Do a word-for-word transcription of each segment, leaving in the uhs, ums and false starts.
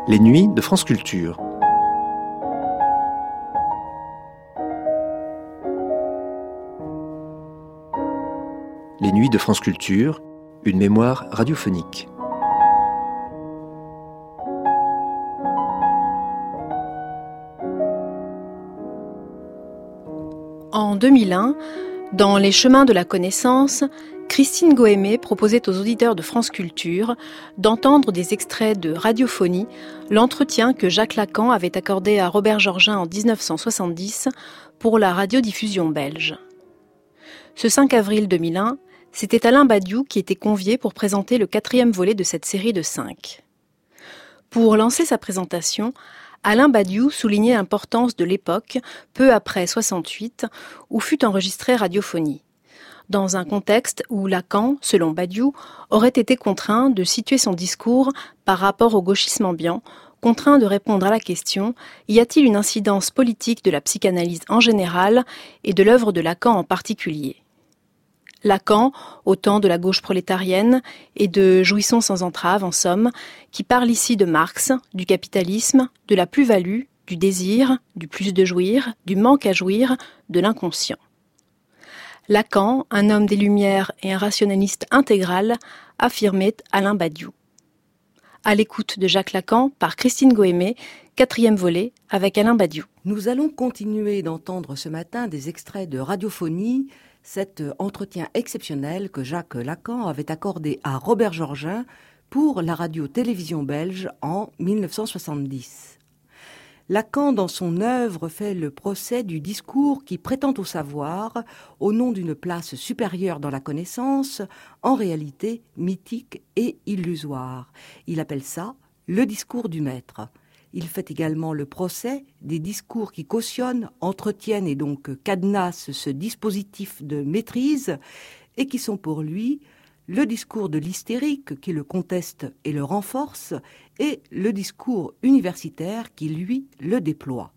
Les nuits de France Culture. Les nuits de France Culture, une mémoire radiophonique. En deux mille un, dans Les chemins de la connaissance, Christine Goémé proposait aux auditeurs de France Culture d'entendre des extraits de Radiophonie, l'entretien que Jacques Lacan avait accordé à Robert Georgin en dix-neuf cent soixante-dix pour la radiodiffusion belge. Ce cinq avril deux mille un, c'était Alain Badiou qui était convié pour présenter le quatrième volet de cette série de cinq. Pour lancer sa présentation, Alain Badiou soulignait l'importance de l'époque, peu après soixante-huit, où fut enregistrée Radiophonie. Dans un contexte où Lacan, selon Badiou, aurait été contraint de situer son discours par rapport au gauchisme ambiant, contraint de répondre à la question « Y a-t-il une incidence politique de la psychanalyse en général et de l'œuvre de Lacan en particulier ?» Lacan, au temps de la gauche prolétarienne et de Jouissons sans entrave, en somme, qui parle ici de Marx, du capitalisme, de la plus-value, du désir, du plus de jouir, du manque à jouir, de l'inconscient. Lacan, un homme des Lumières et un rationaliste intégral, affirmait Alain Badiou. À l'écoute de Jacques Lacan par Christine Goémé, quatrième volet avec Alain Badiou. Nous allons continuer d'entendre ce matin des extraits de Radiophonie, cet entretien exceptionnel que Jacques Lacan avait accordé à Robert Georgin pour la radio-télévision belge en dix-neuf cent soixante-dix. Lacan, dans son œuvre, fait le procès du discours qui prétend au savoir, au nom d'une place supérieure dans la connaissance, en réalité mythique et illusoire. Il appelle ça le discours du maître. Il fait également le procès des discours qui cautionnent, entretiennent et donc cadenassent ce dispositif de maîtrise et qui sont pour lui le discours de l'hystérique qui le conteste et le renforce et le discours universitaire qui, lui, le déploie.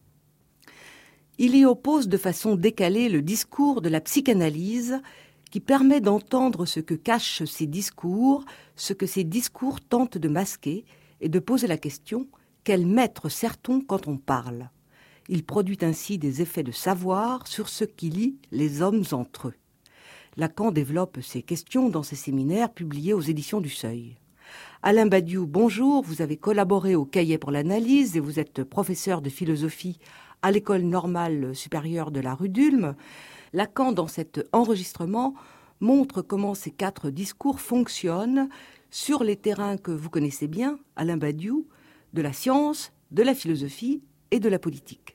Il y oppose de façon décalée le discours de la psychanalyse qui permet d'entendre ce que cachent ces discours, ce que ces discours tentent de masquer et de poser la question « Quel maître sert-on quand on parle ?» Il produit ainsi des effets de savoir sur ce qui lie les hommes entre eux. Lacan développe ces questions dans ses séminaires publiés aux éditions du Seuil. Alain Badiou, bonjour, vous avez collaboré au Cahier pour l'analyse et vous êtes professeur de philosophie à l'École normale supérieure de la rue d'Ulm. Lacan, dans cet enregistrement, montre comment ces quatre discours fonctionnent sur les terrains que vous connaissez bien, Alain Badiou, de la science, de la philosophie et de la politique.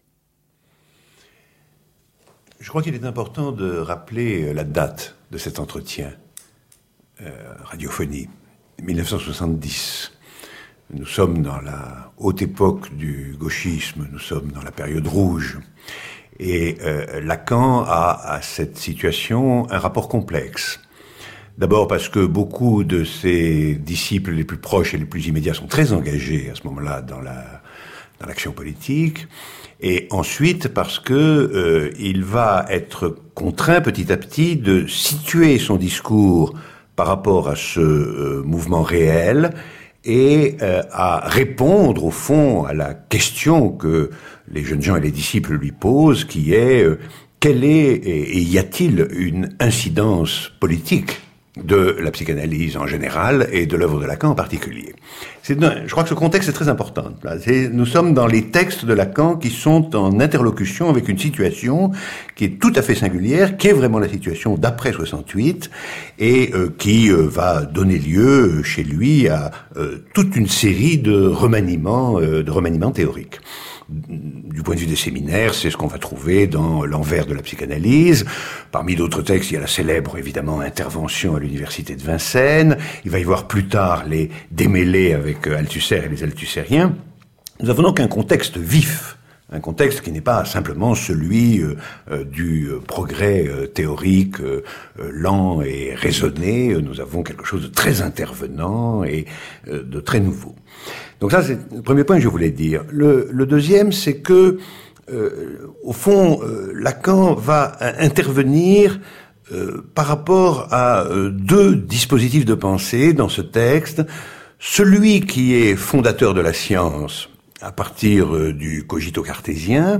Je crois qu'il est important de rappeler la date de cet entretien. Euh, Radiophonie, dix-neuf cent soixante-dix. Nous sommes dans la haute époque du gauchisme, nous sommes dans la période rouge. Et euh, Lacan a à cette situation un rapport complexe. D'abord parce que beaucoup de ses disciples les plus proches et les plus immédiats sont très engagés à ce moment-là dans la dans l'action politique, et ensuite parce que euh, il va être contraint petit à petit de situer son discours par rapport à ce euh, mouvement réel et euh, à répondre au fond à la question que les jeunes gens et les disciples lui posent, qui est euh, quelle est et, et y a-t-il une incidence politique de la psychanalyse en général et de l'œuvre de Lacan en particulier. C'est, je crois que ce contexte est très important. C'est, nous sommes dans les textes de Lacan qui sont en interlocution avec une situation qui est tout à fait singulière, qui est vraiment la situation d'après soixante-huit et euh, qui euh, va donner lieu chez lui à euh, toute une série de remaniements, euh, de remaniements théoriques. Du point de vue des séminaires, c'est ce qu'on va trouver dans L'envers de la psychanalyse. Parmi d'autres textes, il y a la célèbre, évidemment, intervention à l'université de Vincennes. Il va y avoir plus tard les démêlés avec Althusser et les Althussériens. Nous avons donc un contexte vif, un contexte qui n'est pas simplement celui euh, euh, du progrès euh, théorique euh, euh, lent et raisonné. Nous avons quelque chose de très intervenant et euh, de très nouveau. Donc ça, c'est le premier point que je voulais dire. Le, le deuxième, c'est que, euh, au fond, euh, Lacan va intervenir euh, par rapport à euh, deux dispositifs de pensée dans ce texte. celui qui est fondateur de la science à partir euh, du cogito cartésien,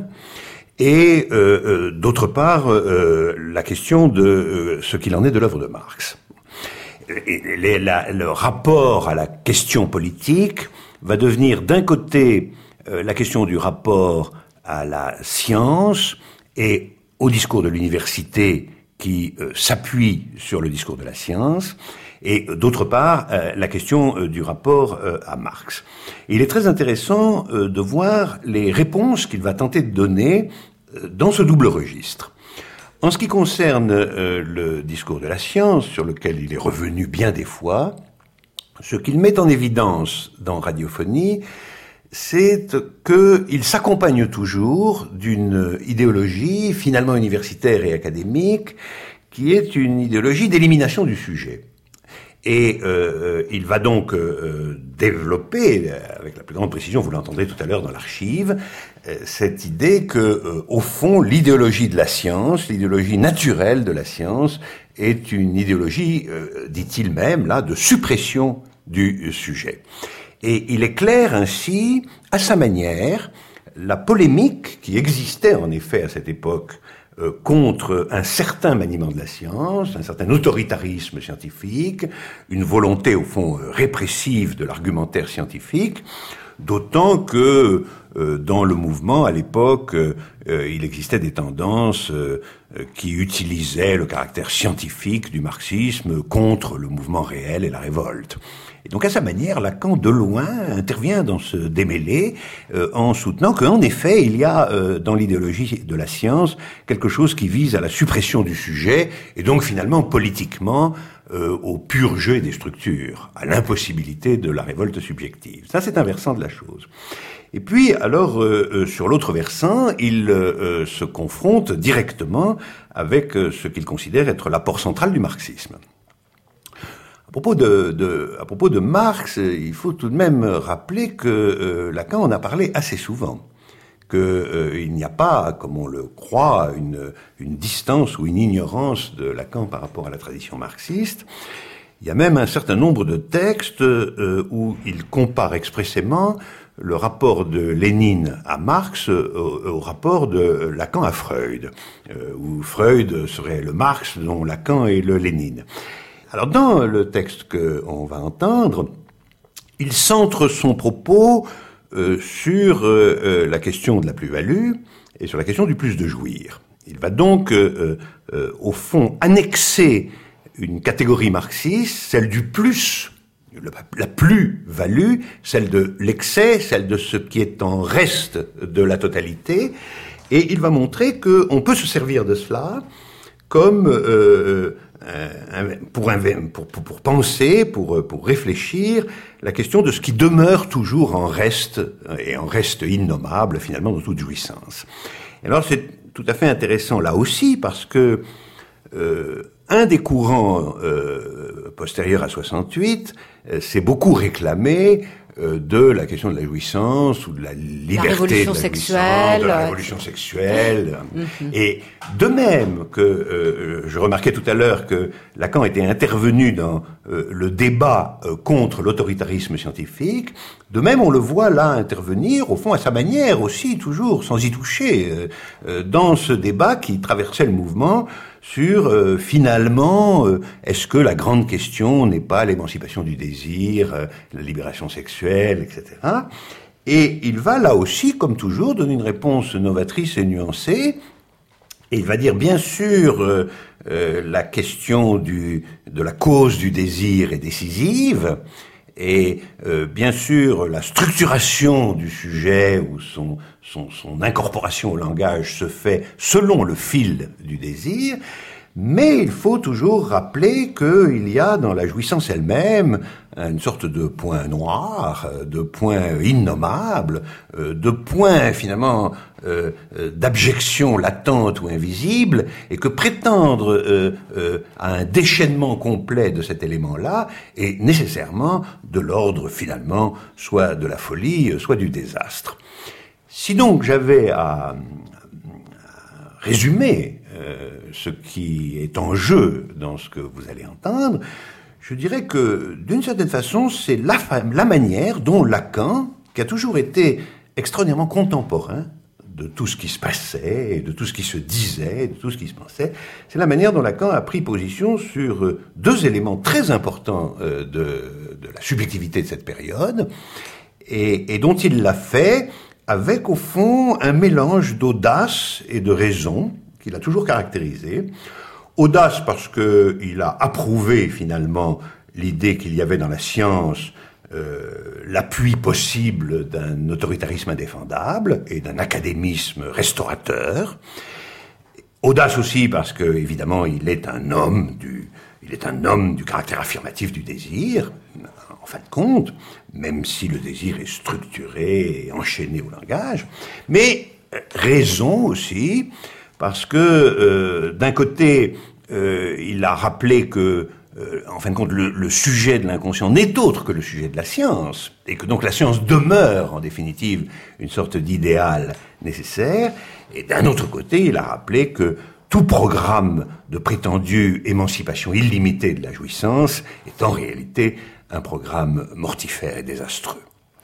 et euh, euh, d'autre part euh, la question de euh, ce qu'il en est de l'œuvre de Marx. Et les, la, le rapport à la question politique va devenir d'un côté euh, la question du rapport à la science et au discours de l'université qui euh, s'appuie sur le discours de la science, et euh, d'autre part euh, la question euh, du rapport euh, à Marx. Et il est très intéressant euh, de voir les réponses qu'il va tenter de donner euh, dans ce double registre. En ce qui concerne euh, le discours de la science, sur lequel il est revenu bien des fois, ce qu'il met en évidence dans Radiophonie, c'est qu'il s'accompagne toujours d'une idéologie finalement universitaire et académique qui est une idéologie d'élimination du sujet. Et euh, il va donc euh, développer, avec la plus grande précision, vous l'entendrez tout à l'heure dans l'archive, euh, cette idée que, euh, au fond, l'idéologie de la science, l'idéologie naturelle de la science, est une idéologie, euh, dit-il même, là, de suppression du sujet. Et il éclaire ainsi, à sa manière, la polémique qui existait en effet à cette époque euh, contre un certain maniement de la science, un certain autoritarisme scientifique, une volonté au fond euh, répressive de l'argumentaire scientifique, d'autant que euh, dans le mouvement à l'époque, euh, il existait des tendances euh, qui utilisaient le caractère scientifique du marxisme contre le mouvement réel et la révolte. Et donc, à sa manière, Lacan, de loin, intervient dans ce démêlé euh, en soutenant qu'en effet, il y a euh, dans l'idéologie de la science quelque chose qui vise à la suppression du sujet et donc, finalement, politiquement, euh, au pur jeu des structures, à l'impossibilité de la révolte subjective. Ça, c'est un versant de la chose. Et puis, alors, euh, euh, sur l'autre versant, il euh, se confronte directement avec euh, ce qu'il considère être l'apport central du marxisme. À propos de, de, à propos de Marx, il faut tout de même rappeler que euh, Lacan en a parlé assez souvent, qu'il euh, n'y a pas, comme on le croit, une, une distance ou une ignorance de Lacan par rapport à la tradition marxiste. Il y a même un certain nombre de textes euh, où il compare expressément le rapport de Lénine à Marx au, au rapport de Lacan à Freud, euh, où Freud serait le Marx dont Lacan est le Lénine. Alors, dans le texte qu'on va entendre, il centre son propos euh, sur euh, la question de la plus-value et sur la question du plus de jouir. Il va donc, euh, euh, au fond, annexer une catégorie marxiste, celle du plus, la plus-value, celle de l'excès, celle de ce qui est en reste de la totalité, et il va montrer qu'on peut se servir de cela comme euh, Pour, pour, pour, pour penser, pour, pour réfléchir, la question de ce qui demeure toujours en reste, et en reste innommable, finalement, dans toute jouissance. Et alors, c'est tout à fait intéressant, là aussi, parce que euh, un des courants euh, postérieurs à soixante-huit euh, s'est beaucoup réclamé euh, de la question de la jouissance ou de la liberté la de la sexuelle, de la révolution sexuelle. Mm-hmm. Et de même que euh, je remarquais tout à l'heure que Lacan était intervenu dans euh, le débat euh, contre l'autoritarisme scientifique, de même on le voit là intervenir, au fond à sa manière aussi, toujours sans y toucher, euh, euh, dans ce débat qui traversait le mouvement sur, euh, finalement, euh, est-ce que la grande question n'est pas l'émancipation du désir, euh, la libération sexuelle, et cetera. Et il va, là aussi, comme toujours, donner une réponse novatrice et nuancée, et il va dire, bien sûr, euh, euh, la question du, de la cause du désir est décisive, et euh, bien sûr, la structuration du sujet ou son, son, son incorporation au langage se fait selon le fil du désir, mais il faut toujours rappeler qu'il y a dans la jouissance elle-même une sorte de point noir, de point innommable, de point finalement euh, d'abjection latente ou invisible, et que prétendre euh, euh, à un déchaînement complet de cet élément-là est nécessairement de l'ordre finalement soit de la folie, soit du désastre. Si donc j'avais à, à résumer euh, ce qui est en jeu dans ce que vous allez entendre, Je dirais que, d'une certaine façon, c'est la, la manière dont Lacan, qui a toujours été extraordinairement contemporain de tout ce qui se passait, de tout ce qui se disait, de tout ce qui se pensait, c'est la manière dont Lacan a pris position sur deux éléments très importants de, de la subjectivité de cette période, et, et dont il l'a fait avec, au fond, un mélange d'audace et de raison qu'il a toujours caractérisé. Audace parce qu'il a approuvé, finalement, l'idée qu'il y avait dans la science Euh, l'appui possible d'un autoritarisme indéfendable et d'un académisme restaurateur. Audace aussi parce que, évidemment, il est un homme du, il est un homme du caractère affirmatif du désir, en fin de compte, même si le désir est structuré et enchaîné au langage. Mais raison aussi parce que, euh, d'un côté, euh, il a rappelé que Euh, en fin de compte, le, le sujet de l'inconscient n'est autre que le sujet de la science, et que donc la science demeure, en définitive, une sorte d'idéal nécessaire. Et d'un autre côté, il a rappelé que tout programme de prétendue émancipation illimitée de la jouissance est en réalité un programme mortifère et désastreux.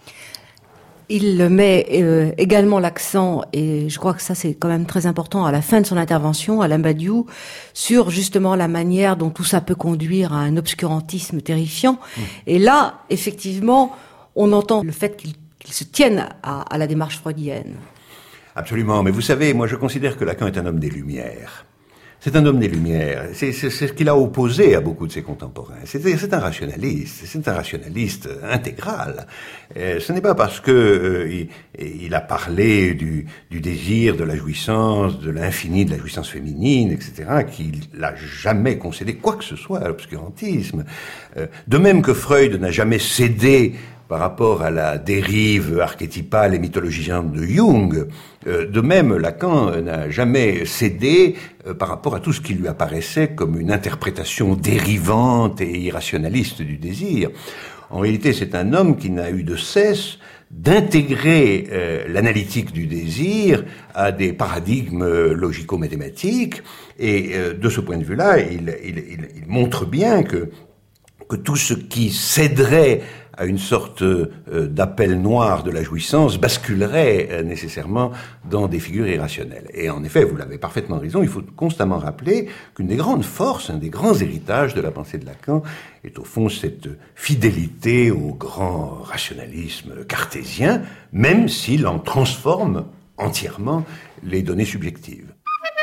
Il met euh, également l'accent, et je crois que ça c'est quand même très important, à la fin de son intervention, Alain Badiou, sur justement la manière dont tout ça peut conduire à un obscurantisme terrifiant. Mmh. Et là, effectivement, on entend le fait qu'il, qu'il se tienne à, à la démarche freudienne. Absolument, mais vous savez, moi je considère que Lacan est un homme des Lumières. C'est un homme des Lumières. C'est, c'est, c'est ce qu'il a opposé à beaucoup de ses contemporains. C'est, c'est un rationaliste. C'est un rationaliste intégral. Et ce n'est pas parce que euh, il, il a parlé du, du désir, de la jouissance, de l'infini de la jouissance féminine, et cetera, qu'il n'a jamais concédé quoi que ce soit à l'obscurantisme. Euh, de même que Freud n'a jamais cédé par rapport à la dérive archétypale et mythologisante de Jung. Euh, de même, Lacan n'a jamais cédé euh, par rapport à tout ce qui lui apparaissait comme une interprétation dérivante et irrationaliste du désir. En réalité, c'est un homme qui n'a eu de cesse d'intégrer euh, l'analytique du désir à des paradigmes logico-mathématiques, et euh, de ce point de vue-là, il, il, il, il montre bien que, que tout ce qui céderait à une sorte euh, d'appel noir de la jouissance, basculerait euh, nécessairement dans des figures irrationnelles. Et en effet, vous l'avez parfaitement raison, il faut constamment rappeler qu'une des grandes forces, un des grands héritages de la pensée de Lacan est au fond cette fidélité au grand rationalisme cartésien, même s'il en transforme entièrement les données subjectives.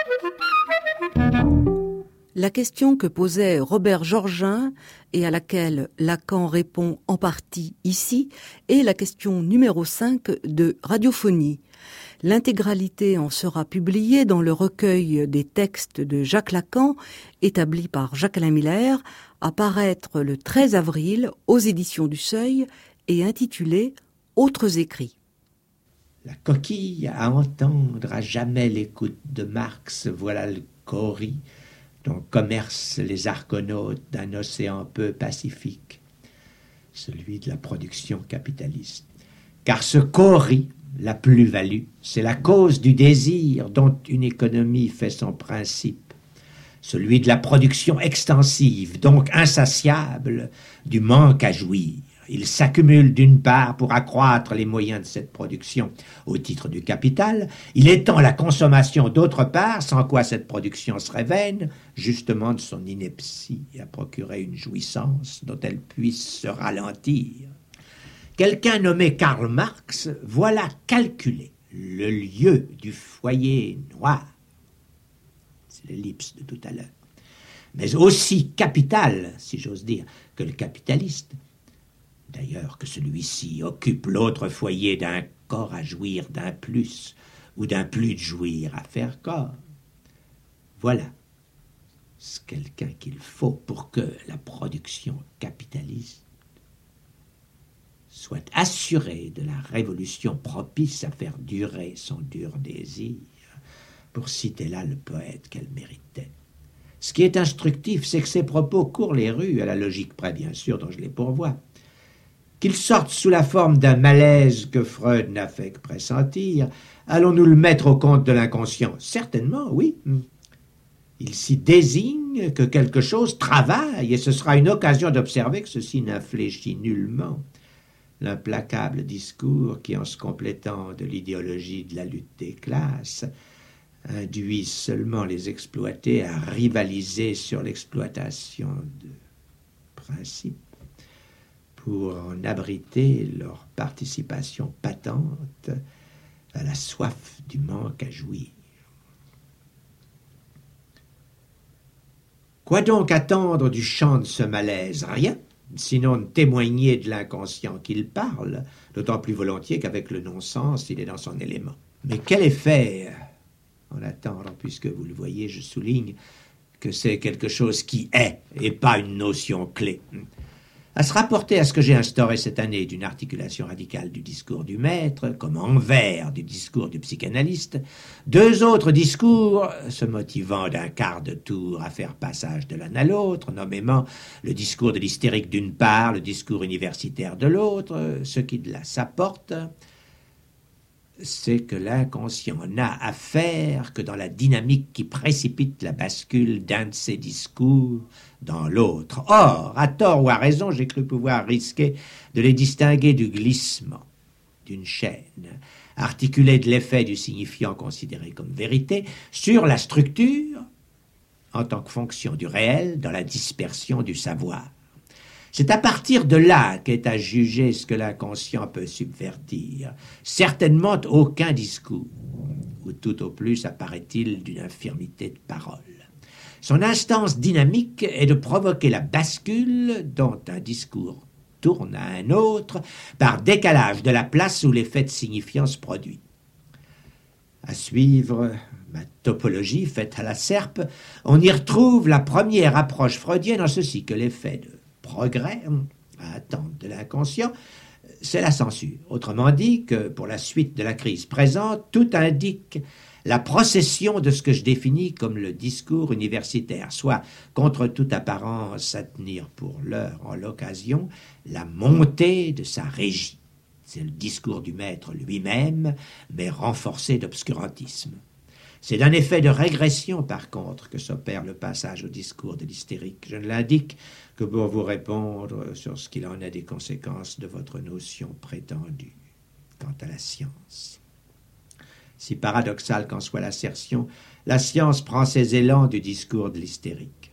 La question que posait Robert Georgin et à laquelle Lacan répond en partie ici est la question numéro cinq de Radiophonie. L'intégralité en sera publiée dans le recueil des textes de Jacques Lacan, établi par Jacques-Alain Miller, à paraître le treize avril aux éditions du Seuil et intitulé « Autres écrits ». La coquille à entendre à jamais l'écoute de Marx, voilà le cauris dont commercent les argonautes d'un océan peu pacifique, celui de la production capitaliste. Car ce cauris, la plus-value, c'est la cause du désir dont une économie fait son principe, celui de la production extensive, donc insatiable, du manque à jouir. Il s'accumule d'une part pour accroître les moyens de cette production au titre du capital, il étend la consommation d'autre part, sans quoi cette production serait vaine, justement de son ineptie à procurer une jouissance dont elle puisse se ralentir. Quelqu'un nommé Karl Marx, voilà calculé le lieu du foyer noir, c'est l'ellipse de tout à l'heure, mais aussi capital, si j'ose dire, que le capitaliste, d'ailleurs que celui-ci occupe l'autre foyer d'un corps à jouir d'un plus, ou d'un plus de jouir à faire corps. Voilà ce quelqu'un qu'il faut pour que la production capitaliste soit assurée de la révolution propice à faire durer son dur désir, pour citer là le poète qu'elle méritait. Ce qui est instructif, c'est que ces propos courent les rues, à la logique près bien sûr dont je les pourvois. Qu'ils sortent sous la forme d'un malaise que Freud n'a fait que pressentir, allons-nous le mettre au compte de l'inconscient? Certainement, oui. Il s'y désigne signe que quelque chose travaille, et ce sera une occasion d'observer que ceci n'infléchit nullement l'implacable discours qui, en se complétant de l'idéologie de la lutte des classes, induit seulement les exploités à rivaliser sur l'exploitation de principes pour en abriter leur participation patente à la soif du manque à jouir. Quoi donc attendre du chant de ce malaise? Rien, sinon de témoigner de l'inconscient qu'il parle, d'autant plus volontiers qu'avec le non-sens, il est dans son élément. Mais quel effet en attendant, puisque vous le voyez, je souligne que c'est quelque chose qui est, et pas une notion clé. À se rapporter à ce que j'ai instauré cette année d'une articulation radicale du discours du maître, comme envers du discours du psychanalyste, deux autres discours se motivant d'un quart de tour à faire passage de l'un à l'autre, nommément le discours de l'hystérique d'une part, le discours universitaire de l'autre, ce qui de là s'apporte, c'est que l'inconscient n'a à faire que dans la dynamique qui précipite la bascule d'un de ces discours dans l'autre. Or, à tort ou à raison, j'ai cru pouvoir risquer de les distinguer du glissement d'une chaîne, articulée de l'effet du signifiant considéré comme vérité, sur la structure en tant que fonction du réel dans la dispersion du savoir. C'est à partir de là qu'est à juger ce que l'inconscient peut subvertir. Certainement aucun discours, ou tout au plus apparaît-il d'une infirmité de parole. Son instance dynamique est de provoquer la bascule dont un discours tourne à un autre par décalage de la place où l'effet de signifiant se produit. À suivre ma topologie faite à la serpe, on y retrouve la première approche freudienne en ceci que l'effet de progrès à attendre de l'inconscient, c'est la censure. Autrement dit que pour la suite de la crise présente, tout indique la procession de ce que je définis comme le discours universitaire, soit contre toute apparence à tenir pour l'heure en l'occasion, la montée de sa régie. C'est le discours du maître lui-même, mais renforcé d'obscurantisme. C'est d'un effet de régression, par contre, que s'opère le passage au discours de l'hystérique. Je ne l'indique que pour vous répondre sur ce qu'il en est des conséquences de votre notion prétendue quant à la science. Si paradoxale qu'en soit l'assertion, la science prend ses élans du discours de l'hystérique.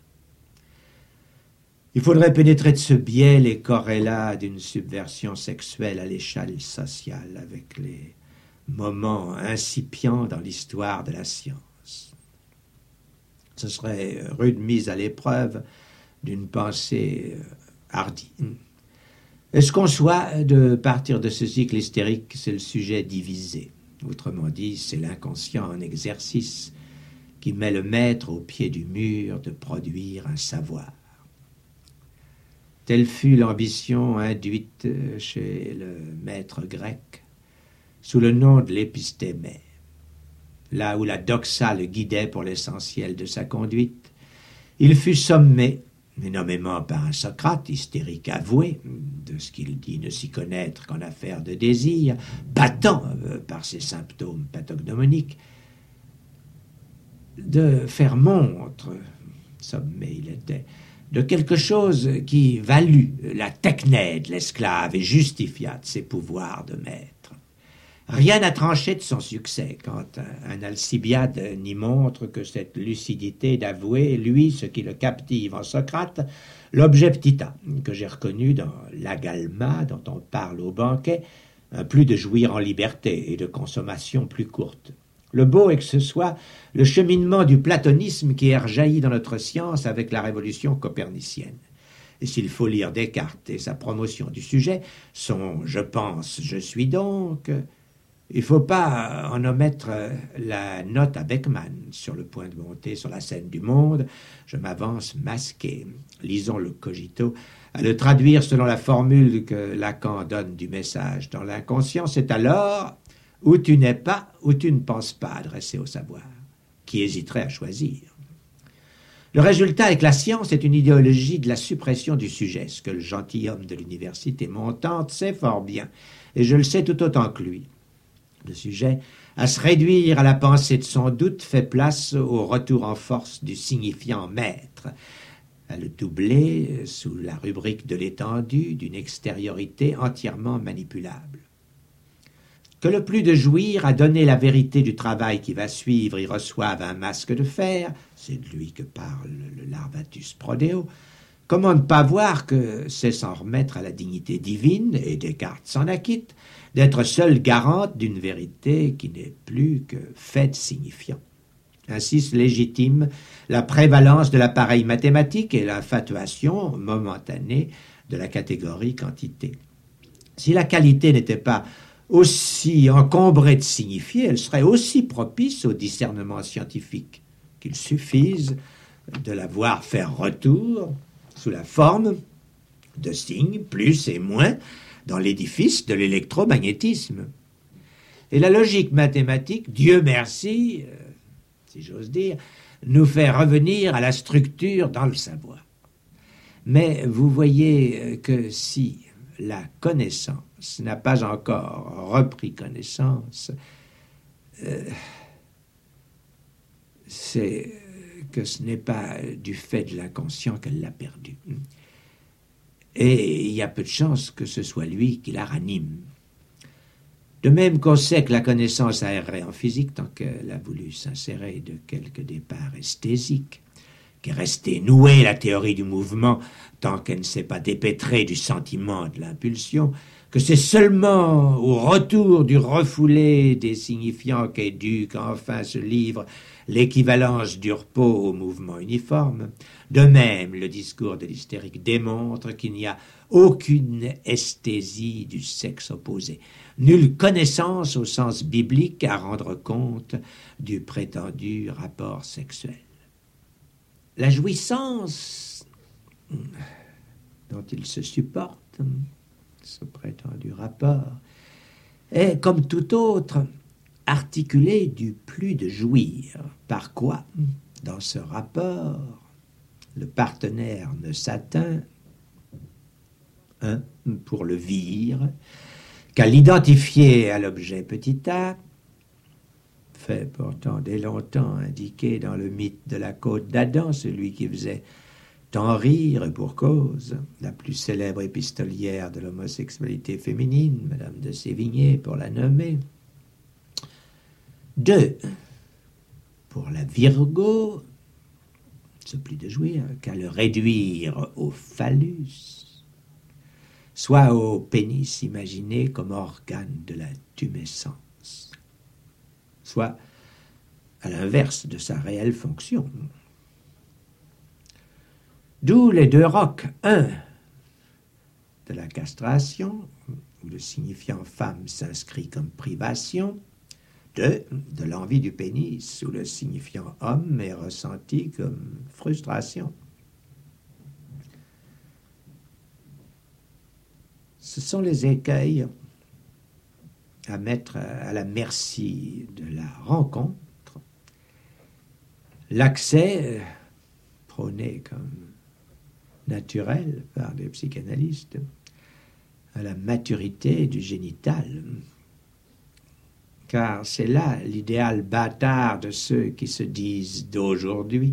Il faudrait pénétrer de ce biais les corrélats d'une subversion sexuelle à l'échelle sociale avec les moments incipients dans l'histoire de la science. Ce serait rude mise à l'épreuve d'une pensée hardie. Est-ce qu'on soit de partir de ce cycle hystérique, c'est le sujet divisé. Autrement dit, c'est l'inconscient en exercice qui met le maître au pied du mur de produire un savoir. Telle fut l'ambition induite chez le maître grec sous le nom de l'épistémé. Là où la doxa le guidait pour l'essentiel de sa conduite, il fut sommé, mais nommément par un Socrate hystérique avoué, de ce qu'il dit ne s'y connaître qu'en affaire de désir, battant euh, par ses symptômes pathognomoniques, de faire montre, sommé il était, de quelque chose qui valut la techné de l'esclave et justifia de ses pouvoirs de maître. Rien n'a tranché de son succès quand un Alcibiade n'y montre que cette lucidité d'avouer, lui, ce qui le captive en Socrate, l'objet ptita, que j'ai reconnu dans l'agalma dont on parle au banquet, un plus de jouir en liberté et de consommation plus courte. Le beau est que ce soit le cheminement du platonisme qui est rejailli dans notre science avec la révolution copernicienne. Et s'il faut lire Descartes et sa promotion du sujet, son « je pense, je suis donc », il ne faut pas en omettre la note à Beckmann sur le point de monter sur la scène du monde. Je m'avance masqué. Lisons le cogito. À le traduire selon la formule que Lacan donne du message dans l'inconscient, c'est alors où tu n'es pas, où tu ne penses pas adressé au savoir. Qui hésiterait à choisir? Le résultat est que la science est une idéologie de la suppression du sujet, ce que le gentilhomme de l'université montante sait fort bien, et je le sais tout autant que lui. Le sujet à se réduire à la pensée de son doute, fait place au retour en force du signifiant maître, à le doubler sous la rubrique de l'étendue d'une extériorité entièrement manipulable. Que le plus de jouir à donner la vérité du travail qui va suivre y reçoive un masque de fer, c'est de lui que parle le Larvatus Prodeo, comment ne pas voir que c'est s'en remettre à la dignité divine, et Descartes s'en acquitte, d'être seul garante d'une vérité qui n'est plus que fait signifiant. Ainsi se légitime la prévalence de l'appareil mathématique et l'infatuation momentanée de la catégorie quantité. Si la qualité n'était pas aussi encombrée de signifier, elle serait aussi propice au discernement scientifique, qu'il suffise de la voir faire retour sous la forme de signes plus et moins dans l'édifice de l'électromagnétisme. Et la logique mathématique, Dieu merci, euh, si j'ose dire, nous fait revenir à la structure dans le savoir. Mais vous voyez que si la connaissance n'a pas encore repris connaissance, euh, c'est que ce n'est pas du fait de l'inconscient qu'elle l'a perdu. Et il y a peu de chances que ce soit lui qui la ranime. De même qu'on sait que la connaissance a erré en physique tant qu'elle a voulu s'insérer de quelques départs esthésiques, qu'est restée nouée la théorie du mouvement tant qu'elle ne s'est pas dépêtrée du sentiment de l'impulsion, que c'est seulement au retour du refoulé des signifiants qu'est dû qu'enfin se livre l'équivalence du repos au mouvement uniforme. De même, le discours de l'hystérique démontre qu'il n'y a aucune esthésie du sexe opposé, nulle connaissance au sens biblique à rendre compte du prétendu rapport sexuel. La jouissance dont il se supporte, ce prétendu rapport, est, comme tout autre, articulé du plus de jouir. Par quoi, dans ce rapport, le partenaire ne s'atteint, un, pour le vire, qu'à l'identifier à l'objet petit a, fait pourtant dès longtemps indiqué dans le mythe de la côte d'Adam, celui qui faisait tant rire et pour cause, la plus célèbre épistolière de l'homosexualité féminine, Madame de Sévigné pour la nommer. Deux, pour la Virgo, ce plus de jouir qu'à le réduire au phallus, soit au pénis imaginé comme organe de la tumescence, soit à l'inverse de sa réelle fonction. D'où les deux rocs, un de la castration, où le signifiant femme s'inscrit comme privation, deux de l'envie du pénis, où le signifiant homme est ressenti comme frustration. Ce sont les écueils à mettre à la merci de la rencontre, l'accès prôné comme naturel par les psychanalystes à la maturité du génital, car c'est là l'idéal bâtard de ceux qui se disent d'aujourd'hui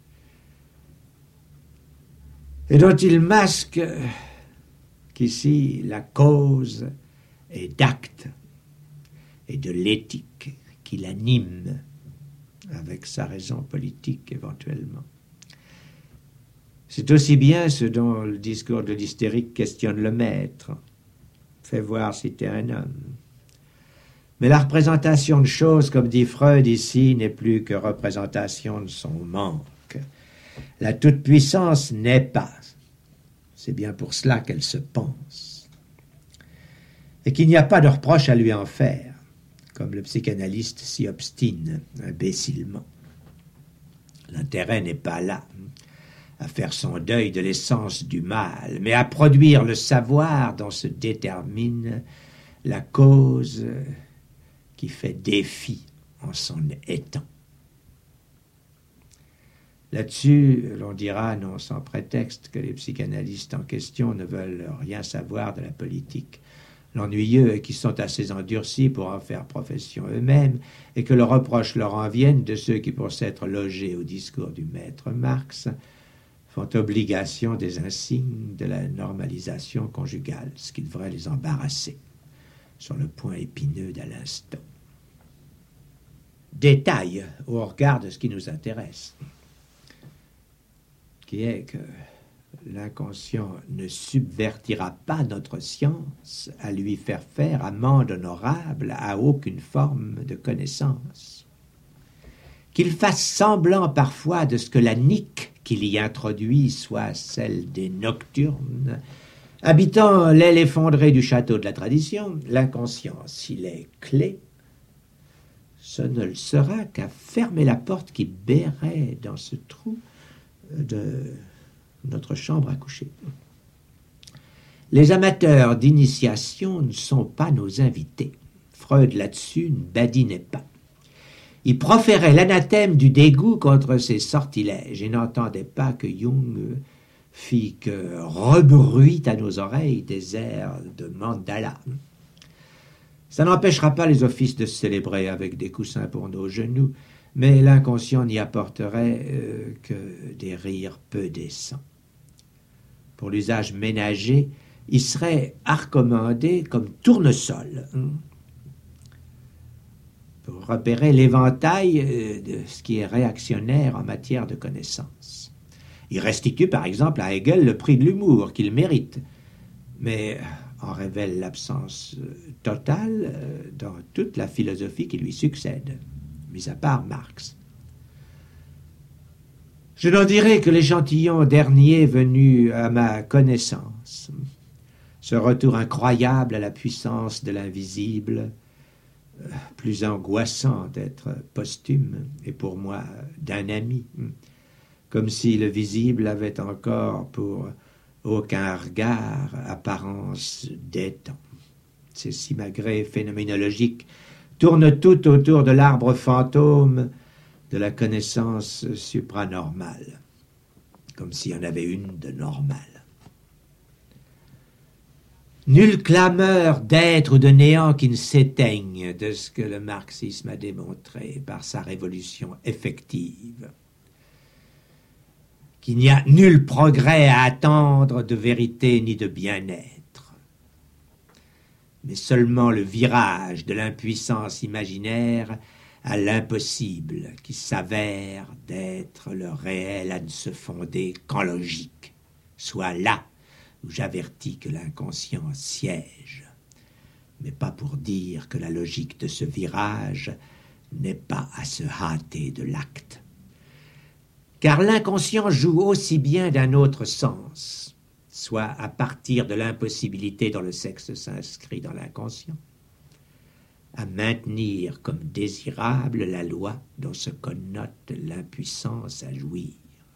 et dont ils masquent qu'ici la cause est d'acte et de l'éthique qui l'anime avec sa raison politique éventuellement. C'est aussi bien ce dont le discours de l'hystérique questionne le maître. Fais voir si t'es un homme. Mais la représentation de choses, comme dit Freud ici, n'est plus que représentation de son manque. La toute-puissance n'est pas. C'est bien pour cela qu'elle se pense. Et qu'il n'y a pas de reproche à lui en faire, comme le psychanalyste s'y obstine imbécilement. L'intérêt n'est pas là, à faire son deuil de l'essence du mal, mais à produire le savoir dont se détermine la cause qui fait défi en son étant. Là-dessus, l'on dira, non sans prétexte, que les psychanalystes en question ne veulent rien savoir de la politique, L'ennuyeux est qu'ils sont assez endurcis pour en faire profession eux-mêmes, et que le reproche leur en vienne de ceux qui, pour s'être logés au discours du maître Marx, font obligation des insignes de la normalisation conjugale, ce qui devrait les embarrasser sur le point épineux d'à l'instant. Détail au regard de ce qui nous intéresse, qui est que l'inconscient ne subvertira pas notre science à lui faire faire amende honorable à aucune forme de connaissance. Qu'il fasse semblant parfois de ce que la nique qu'il y introduit soit celle des nocturnes, habitant l'aile effondrée du château de la tradition, l'inconscient, s'il est clé, ce ne le sera qu'à fermer la porte qui berrait dans ce trou de notre chambre à coucher. Les amateurs d'initiation ne sont pas nos invités. Freud là-dessus ne badinait pas. Il proférait l'anathème du dégoût contre ces sortilèges et n'entendait pas que Jung fit que rebruit à nos oreilles des airs de mandala. Ça n'empêchera pas les offices de se célébrer avec des coussins pour nos genoux, mais l'inconscient n'y apporterait euh, que des rires peu décents. Pour l'usage ménager, il serait recommandé comme tournesol, hein, pour repérer l'éventail de ce qui est réactionnaire en matière de connaissances. Il restitue par exemple à Hegel le prix de l'humour qu'il mérite, mais en révèle l'absence totale dans toute la philosophie qui lui succède, mis à part Marx. Je n'en dirai que l'échantillon dernier venu à ma connaissance, ce retour incroyable à la puissance de l'invisible, plus angoissant d'être posthume, et pour moi d'un ami, comme si le visible avait encore pour aucun regard apparence d'étang. Ces simagrées phénoménologiques tournent tout autour de l'arbre fantôme de la connaissance supranormale, comme s'il y en avait une de normale. Nulle clameur d'être ou de néant qui ne s'éteigne de ce que le marxisme a démontré par sa révolution effective. Qu'il n'y a nul progrès à attendre de vérité ni de bien-être, mais seulement le virage de l'impuissance imaginaire à l'impossible qui s'avère d'être le réel à ne se fonder qu'en logique, soit là où j'avertis que l'inconscient siège, mais pas pour dire que la logique de ce virage n'est pas à se hâter de l'acte. Car l'inconscient joue aussi bien d'un autre sens, soit à partir de l'impossibilité dont le sexe s'inscrit dans l'inconscient, à maintenir comme désirable la loi dont se connote l'impuissance à jouir.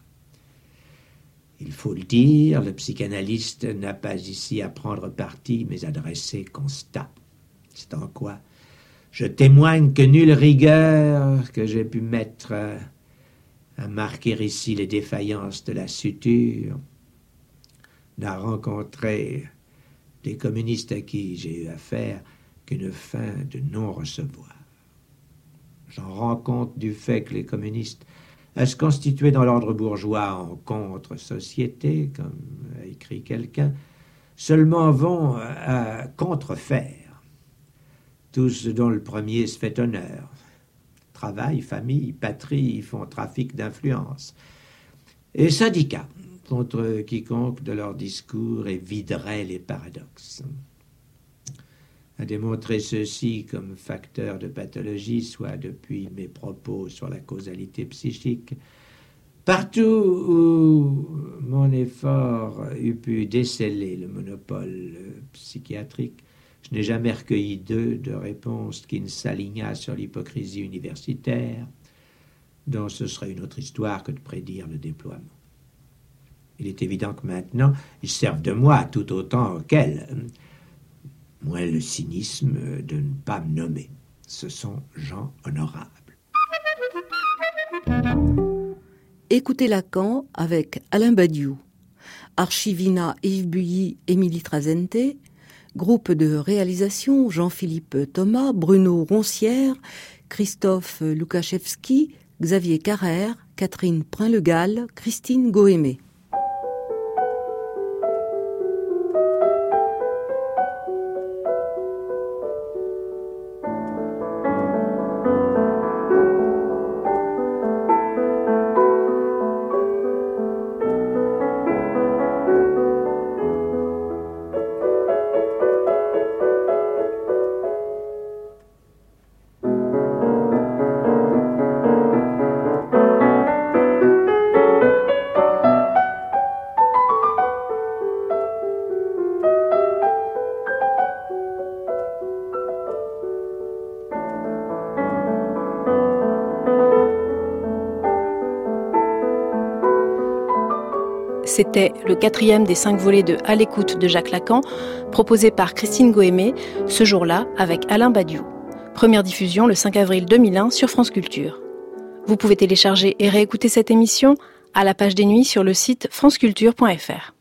Il faut le dire, le psychanalyste n'a pas ici à prendre parti, mais à dresser constat. C'est en quoi je témoigne que nulle rigueur que j'ai pu mettre à, à marquer ici les défaillances de la suture n'a rencontré des communistes à qui j'ai eu affaire qu'une fin de non-recevoir. J'en rends compte du fait que les communistes, à se constituer dans l'ordre bourgeois en contre-société, comme a écrit quelqu'un, seulement vont à contrefaire tout ce dont le premier se fait honneur. Travail, famille, patrie font trafic d'influence. Et syndicats, contre quiconque de leur discours éviderait les paradoxes. À démontrer ceci comme facteur de pathologie, soit depuis mes propos sur la causalité psychique. Partout où mon effort eût pu déceler le monopole psychiatrique, je n'ai jamais recueilli d'eux de réponse qui ne s'alignât sur l'hypocrisie universitaire, dont ce serait une autre histoire que de prédire le déploiement. Il est évident que maintenant, ils servent de moi tout autant qu'elles. Moins le cynisme de ne pas me nommer. Ce sont gens honorables. Écoutez Lacan avec Alain Badiou, Archivina, Yves Builly, Émilie Trazente, Groupe de réalisation Jean-Philippe Thomas, Bruno Roncière, Christophe Loukachevski, Xavier Carrère, Catherine Prin-Legal, Christine Goémé. C'était le quatrième des cinq volets de À l'écoute de Jacques Lacan, proposé par Christine Goémé, ce jour-là avec Alain Badiou. Première diffusion le cinq avril deux mille un sur France Culture. Vous pouvez télécharger et réécouter cette émission à la page des nuits sur le site franceculture point f r.